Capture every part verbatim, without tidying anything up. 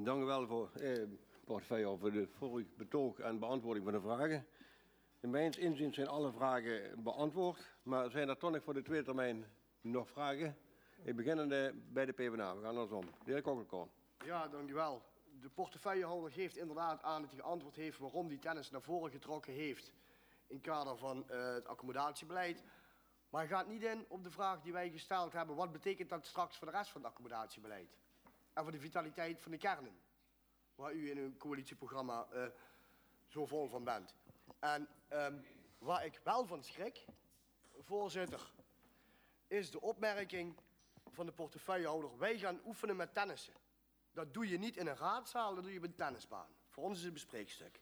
Dank u wel voor eh, portefeuille voor de vorige betoog en beantwoording van de vragen. In mijn inziens zijn alle vragen beantwoord, maar zijn er toch nog voor de tweede termijn nog vragen? Ik begin bij de PvdA. We gaan andersom. De heer Kokkelkorn. Ja, dank u wel. De portefeuillehouder geeft inderdaad aan dat hij geantwoord heeft waarom die tennis naar voren getrokken heeft in het kader van uh, het accommodatiebeleid. Maar hij gaat niet in op de vraag die wij gesteld hebben. Wat betekent dat straks voor de rest van het accommodatiebeleid? En voor de vitaliteit van de kernen, waar u in uw coalitieprogramma uh, zo vol van bent. En um, waar ik wel van schrik, voorzitter, is de opmerking van de portefeuillehouder: wij gaan oefenen met tennissen. Dat doe je niet in een raadzaal, dat doe je op een tennisbaan. Voor ons is het een bespreekstuk.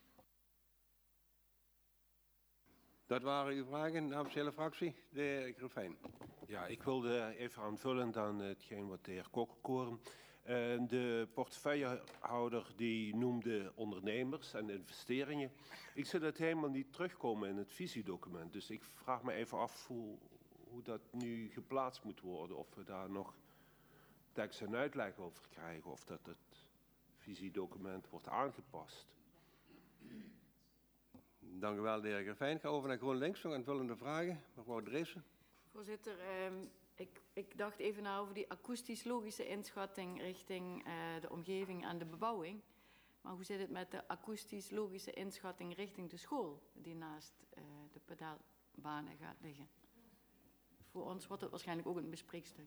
Dat waren uw vragen namens de hele fractie. De heer Griffijn. Ja, ik wilde even aanvullend aan hetgeen wat de heer Kokkelkorn. Uh, de portefeuillehouder die noemde ondernemers en investeringen. Ik zie dat helemaal niet terugkomen in het visiedocument. Dus ik vraag me even af hoe, hoe dat nu geplaatst moet worden. Of we daar nog tekst en uitleg over krijgen. Of dat het visiedocument wordt aangepast. Dank u wel, de heer Griffijn. Ik ga over naar GroenLinks. Nog aanvullende vragen. Mevrouw Dreesen. Voorzitter, eh, ik, ik dacht even na over die akoestisch-logische inschatting richting uh, de omgeving en de bebouwing. Maar hoe zit het met de akoestisch-logische inschatting richting de school die naast uh, de pedaalbanen gaat liggen? Voor ons wordt het waarschijnlijk ook een bespreekstuk.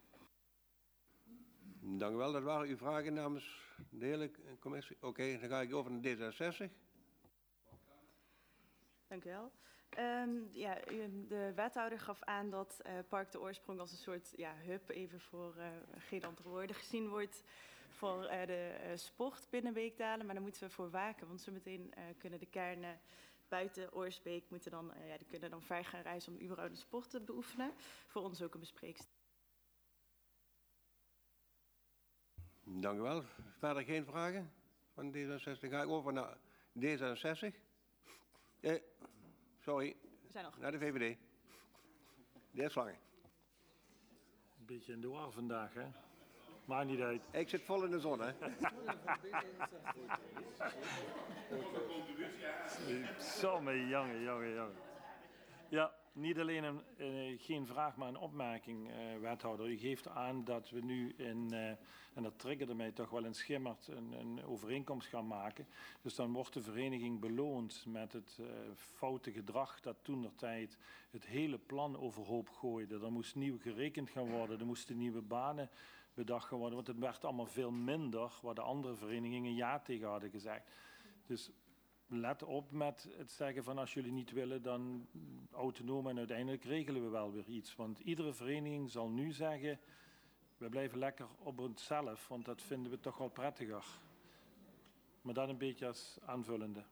Dank u wel. Dat waren uw vragen namens de hele commissie. Oké, okay, dan ga ik over naar D zesenzestig. Dank u wel. Um, ja, de wethouder gaf aan dat uh, Park de Oorsprong als een soort ja, hub, even voor uh, geen andere woorden, gezien wordt voor uh, de uh, sport binnen Beekdalen. Maar daar moeten we voor waken, want zometeen uh, kunnen de kernen buiten Oorsbeek moeten dan, uh, ja, die kunnen dan ver gaan reizen om überhaupt de sport te beoefenen. Voor ons ook een bespreekstuk. Dank u wel. Verder geen vragen van D zesenzestig. Dan ga ik over naar D zesenzestig. Eh, sorry, we zijn al naar de V V D. De heer Slangen. Een beetje in de war vandaag, hè? Maakt niet uit. Ik zit vol in de zon, hè? Zomme jongen, jongen, jongen. Ja, niet alleen een, uh, geen vraag, maar een opmerking, uh, wethouder. U geeft aan dat we nu, in, uh, en dat triggerde mij toch wel in Schimmert, een, een overeenkomst gaan maken. Dus dan wordt de vereniging beloond met het uh, foute gedrag dat toentertijd het hele plan overhoop gooide. Er moest nieuw gerekend gaan worden, er moesten nieuwe banen bedacht gaan worden, want het werd allemaal veel minder waar de andere verenigingen ja tegen hadden gezegd. Dus let op met het zeggen van als jullie niet willen, dan autonoom en uiteindelijk regelen we wel weer iets. Want iedere vereniging zal nu zeggen, we blijven lekker op onszelf, want dat vinden we toch wel prettiger. Maar dat een beetje als aanvullende.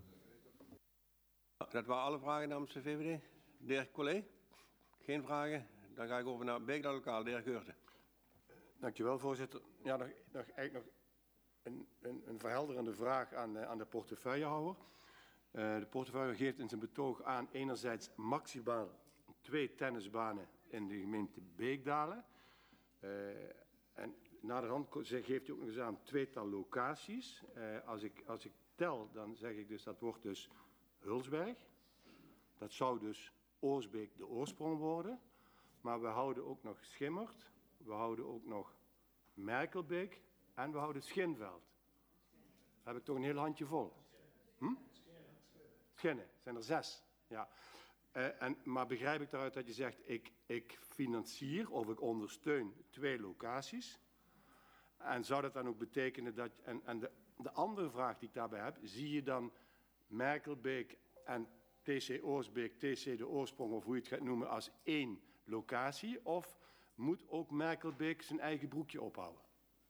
Dat waren alle vragen namens de V V D. De heer Collet? Geen vragen. Dan ga ik over naar Beekdalen Lokaal. De heer Geurten. Dank u wel, voorzitter. Ja, nog, nog, eigenlijk nog Een, een, een verhelderende vraag aan, uh, aan de portefeuillehouder. Uh, de portefeuillehouder geeft in zijn betoog aan enerzijds maximaal twee tennisbanen in de gemeente Beekdalen. Uh, en naderhand geeft hij ook nog eens aan tweetal locaties. Uh, als, ik, als ik tel, dan zeg ik dus dat wordt dus Hulsberg. Dat zou dus Oorsbeek de Oorsprong worden. Maar we houden ook nog Schimmert. We houden ook nog Merkelbeek. En we houden Schinveld. Dan heb ik toch een heel handje vol. Hm? Schinnen, zijn er zes. Ja. Uh, en, maar begrijp ik daaruit dat je zegt, ik, ik financier of ik ondersteun twee locaties. En zou dat dan ook betekenen dat, en, en de, de andere vraag die ik daarbij heb, zie je dan Merkelbeek en T C Oorsbeek, T C de Oorsprong, of hoe je het gaat noemen, als één locatie? Of moet ook Merkelbeek zijn eigen broekje ophouden?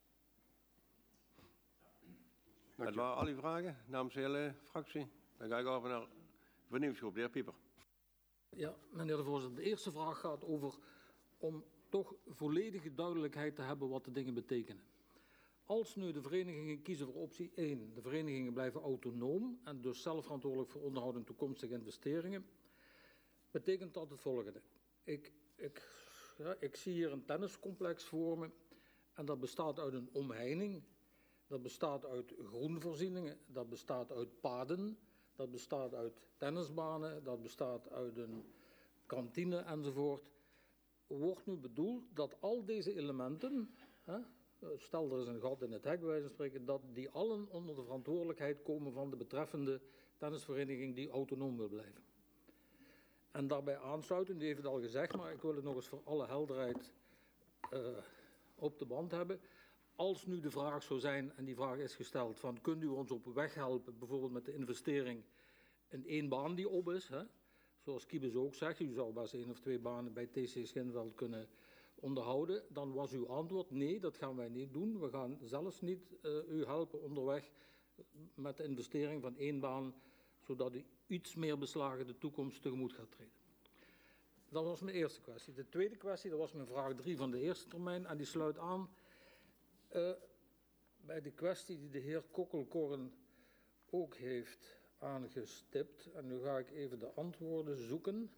Dat waren al die vragen namens de hele fractie. Dan ga ik over naar de vernieuwingsgroep. De heer Pieper. Ja, meneer de voorzitter. De eerste vraag gaat over om toch volledige duidelijkheid te hebben wat de dingen betekenen. Als nu de verenigingen kiezen voor optie één, de verenigingen blijven autonoom en dus zelf verantwoordelijk voor onderhoud en toekomstige investeringen, betekent dat het volgende. Ik, ik, ja, ik zie hier een tenniscomplex voor me en dat bestaat uit een omheining Dat bestaat uit groenvoorzieningen, dat bestaat uit paden, dat bestaat uit tennisbanen, dat bestaat uit een kantine enzovoort. Wordt nu bedoeld dat al deze elementen, hè, stel er is een gat in het hek bij wijze van spreken, dat die allen onder de verantwoordelijkheid komen van de betreffende tennisvereniging die autonoom wil blijven. En daarbij aansluiten, u heeft het al gezegd, maar ik wil het nog eens voor alle helderheid uh, op de band hebben. Als nu de vraag zou zijn, en die vraag is gesteld, van kunt u ons op weg helpen, bijvoorbeeld met de investering in één baan die op is, hè? Zoals Kiebes ook zegt, u zou best één of twee banen bij T C Schinveld kunnen onderhouden, dan was uw antwoord nee, dat gaan wij niet doen. We gaan zelfs niet uh, u helpen onderweg met de investering van één baan, zodat u iets meer beslagen de toekomst tegemoet gaat treden. Dat was mijn eerste kwestie. De tweede kwestie, dat was mijn vraag drie van de eerste termijn, en die sluit aan uh, bij de kwestie die de heer Kokkelkorn ook heeft aangestipt. En nu ga ik even de antwoorden zoeken.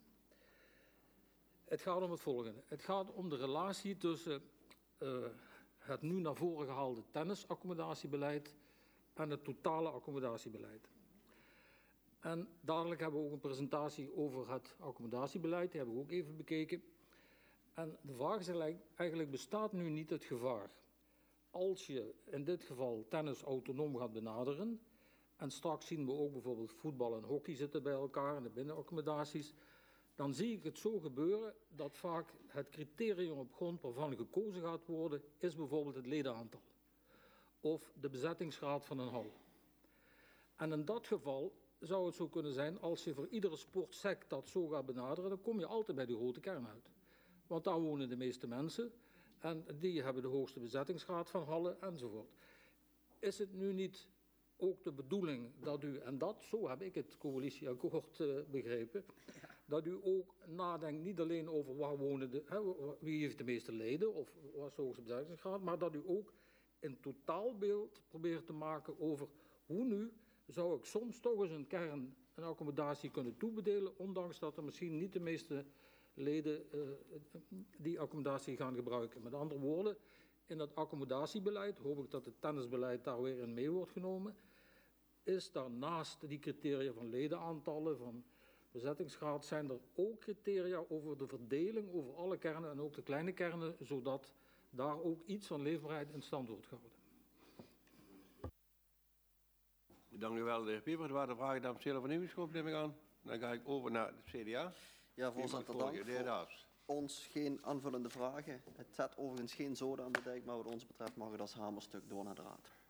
Het gaat om het volgende. Het gaat om de relatie tussen uh, het nu naar voren gehaalde tennisaccommodatierbeleid en het totale accommodatierbeleid. En dadelijk hebben we ook een presentatie over het accommodatiebeleid, die hebben we ook even bekeken. En de vraag is eigenlijk, bestaat nu niet het gevaar, als je in dit geval tennis autonoom gaat benaderen, en straks zien we ook bijvoorbeeld voetbal en hockey zitten bij elkaar in de binnenaccommodaties, dan zie ik het zo gebeuren dat vaak het criterium op grond waarvan gekozen gaat worden, is bijvoorbeeld het ledenaantal of de bezettingsgraad van een hal. En in dat geval zou het zo kunnen zijn, als je voor iedere sportsect dat zo gaat benaderen, dan kom je altijd bij de grote kern uit. Want daar wonen de meeste mensen en die hebben de hoogste bezettingsgraad van hallen enzovoort. Is het nu niet ook de bedoeling dat u, en dat, zo heb ik het coalitieakkoord uh, begrepen, dat u ook nadenkt niet alleen over waar wonen de, hè, wie heeft de meeste leden of wat is de hoogste bezettingsgraad, maar dat u ook een totaalbeeld probeert te maken over hoe nu zou ik soms toch eens een kern een accommodatie kunnen toebedelen, ondanks dat er misschien niet de meeste leden uh, die accommodatie gaan gebruiken. Met andere woorden, in dat accommodatiebeleid, hoop ik dat het tennisbeleid daar weer in mee wordt genomen, is daarnaast die criteria van ledenaantallen, van bezettingsgraad, zijn er ook criteria over de verdeling over alle kernen en ook de kleine kernen, zodat daar ook iets van leefbaarheid in stand wordt gehouden. Dank u wel, de heer Pieper. Er waren vragen naar de vernieuwingsgroep, neem ik aan. Dan ga ik over naar het C D A. Ja, voorzitter, dank. Voor ons geen aanvullende vragen. Het zet overigens geen zoden aan de dijk, maar wat ons betreft mag het als hamerstuk door naar de raad.